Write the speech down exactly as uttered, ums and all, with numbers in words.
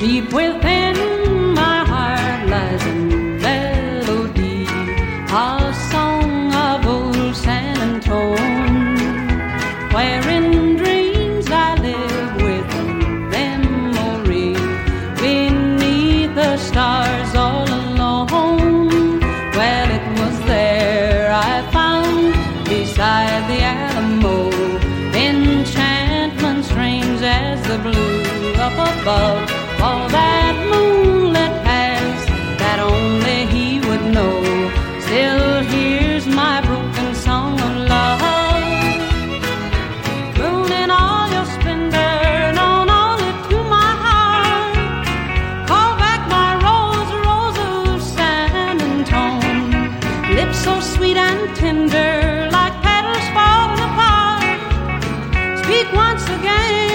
Deep within my heart lies a melody, a song of old San Antone, where in dreams I live with a memory beneath the stars all alone. Well, it was there I found beside the Alamo enchantment strange as the blue up above. All that moonlit past that only he would know still hears my broken song of love. Moon in all your splendor, known only to my heart, call back my rose, rose of San Antone. Lips so sweet and tender, like petals falling apart. Speak once again